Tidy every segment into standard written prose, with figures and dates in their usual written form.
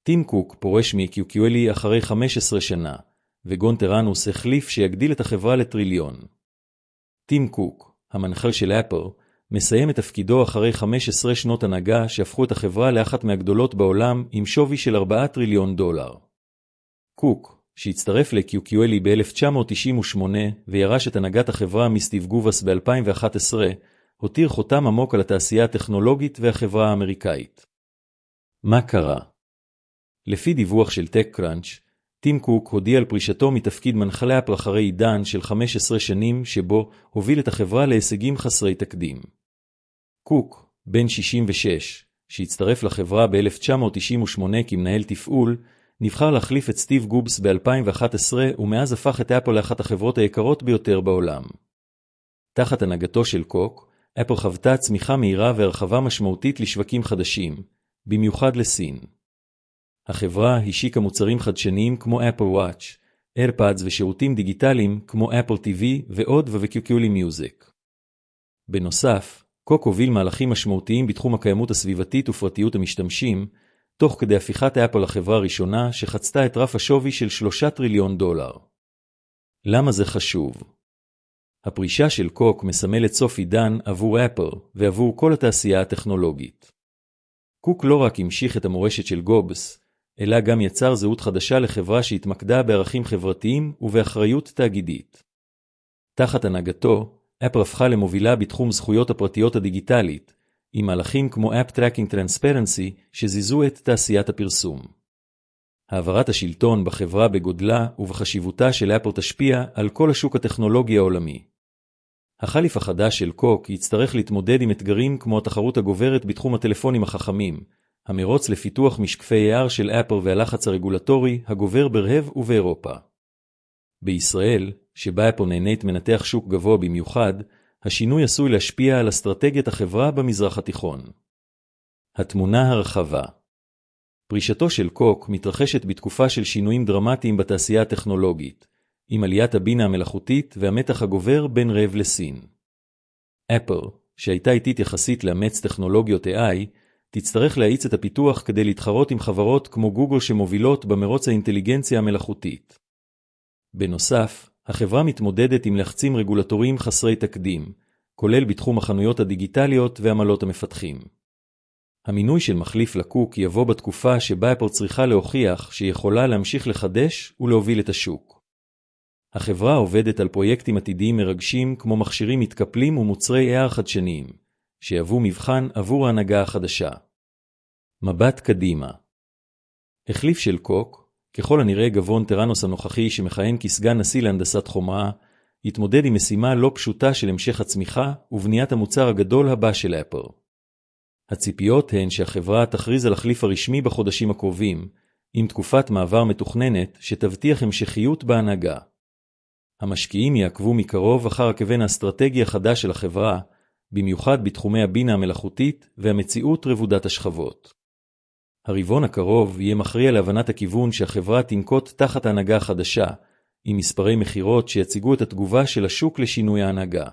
טים קוק פורש מקיוקיולי אחרי 15 שנה, וגון טראנוס החליף שיגדיל את החברה לטריליון. טים קוק, המנחל של אפל, מסיים את תפקידו אחרי 15 שנות הנהגה שהפכו את החברה לאחת מהגדולות בעולם עם שווי של 4 טריליון דולר. קוק, שהצטרף לקיוקיולי ב-1998 וירש את הנהגת החברה מסטיב גובס ב-2011, הותיר חותם עמוק על התעשייה הטכנולוגית והחברה האמריקאית. מה קרה? לפי דיווח של TechCrunch, טים קוק הודיע על פרישתו מתפקיד מנחלי אפל אחרי עידן של 15 שנים שבו הוביל את החברה להישגים חסרי תקדים. קוק, בן 66, שהצטרף לחברה ב-1998 כמנהל תפעול, נבחר להחליף את סטיב גובס ב-2011 ומאז הפך את אפל לאחת החברות היקרות ביותר בעולם. תחת הנהגתו של קוק, אפל חוותה צמיחה מהירה והרחבה משמעותית לשווקים חדשים, במיוחד לסין. החברה השיקה מוצרים חדשניים כמו אפל וואץ', איירפאדס ושירותים דיגיטליים כמו אפל TV ועוד וקיוקיולי מיוזיק. בנוסף, קוק הוביל מהלכים משמעותיים בתחום הקיימות הסביבתית ופרטיות המשתמשים, תוך כדי הפיכת אפל לחברה הראשונה שחצתה את רף השווי של 3 טריליון דולר. למה זה חשוב? הפרישה של קוק מסמלת סוף עידן עבור אפל ועבור כל התעשייה הטכנולוגית. קוק לא רק המשיך את המורשת של גובס, אלא גם יצר זהות חדשה לחברה שהתמקדה בערכים חברתיים ובאחריות תאגידית. תחת הנהגתו, אפל הפכה למובילה בתחום זכויות הפרטיות הדיגיטלית, עם מהלכים כמו App Tracking Transparency שזיזו את תעשיית הפרסום. העברת השלטון בחברה בגודלה ובחשיבותה של אפל תשפיע על כל השוק הטכנולוגי העולמי. החליף החדש של קוק יצטרך להתמודד עם אתגרים כמו התחרות הגוברת בתחום הטלפונים החכמים, המרוץ לפיתוח משקפי AR של אפל והלחץ הרגולטורי הגובר ברהב ובאירופה. בישראל, שבה אפל נהנית מנתח שוק גבוה במיוחד, השינוי עשוי להשפיע על אסטרטגיית החברה במזרח התיכון. התמונה הרחבה. פרישתו של קוק מתרחשת בתקופה של שינויים דרמטיים בתעשייה הטכנולוגית, עם עליית הבינה המלאכותית והמתח הגובר בין רב לסין. אפל, שהייתה איטית יחסית לאמץ טכנולוגיות AI, תצטרך להאיץ את הפיתוח כדי להתחרות עם חברות כמו גוגל שמובילות במרוץ האינטליגנציה המלאכותית. בנוסף, החברה מתמודדת עם לחצים רגולטוריים חסרי תקדים, כולל בתחום החנויות הדיגיטליות ועמלות המפתחים. המינוי של מחליף לקוק יבוא בתקופה שבה אפל צריכה להוכיח שהיא יכולה להמשיך לחדש ולהוביל את השוק. החברה עובדת על פרויקטים עתידיים מרגשים כמו מכשירים מתקפלים ומוצרי AR חדשניים, שיהוו מבחן עבור ההנהגה החדשה. מבט קדימה. החליף של קוק, ככל הנראה גון טראנוס הנוכחי שמכהן כסגן נשיא להנדסת חומרה, יתמודד עם משימה לא פשוטה של המשך הצמיחה ובניית המוצר הגדול הבא של אפל. הציפיות הן שהחברה תכריז על החליף הרשמי בחודשים הקרובים, עם תקופת מעבר מתוכננת שתבטיח המשכיות בהנהגה. המשקיעים יעקבו מקרוב אחר הכוון האסטרטגי החדש של החברה, במיוחד בתחומי הבינה המלאכותית והמציאות רבודת השכבות. הרבעון הקרוב יהיה מכריע להבנת הכיוון שהחברה תנקוט תחת ההנהגה החדשה, עם מספרי מחירות שיציגו את התגובה של השוק לשינוי ההנהגה.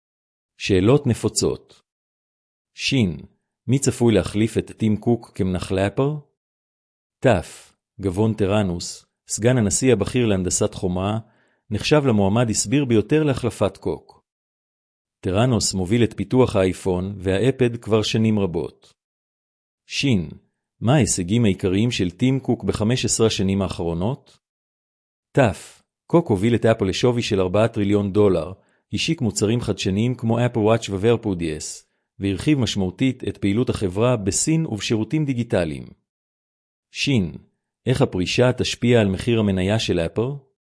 שאלות נפוצות. שין, מי צפוי להחליף את טים קוק כמנחל אפל? תף, גון טראנוס, סגן הנשיא הבכיר להנדסת חומרה, נחשב למועמד הסביר ביותר להחלפת קוק. טראנוס מוביל את פיתוח האייפון והאפד כבר שנים רבות. שין, מה ההישגים העיקריים של טים קוק ב-15 השנים האחרונות? תף, קוק הוביל את אפל לשווי של 4 טריליון דולר, השיק מוצרים חדשניים כמו אפל וואץ' ואיירפודס, והרחיב משמעותית את פעילות החברה בסין ובשירותים דיגיטליים. שין, איך הפרישה תשפיע על מחיר המניה של אפל?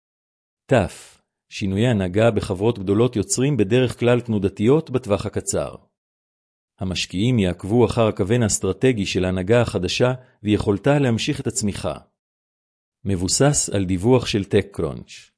תף, שינויי הנהגה בחברות גדולות יוצרים בדרך כלל תנודתיות בטווח הקצר. המשקיעים יעקבו אחר הכוון האסטרטגי של ההנהגה החדשה ויכולתה להמשיך את הצמיחה. מבוסס על דיווח של TechCrunch.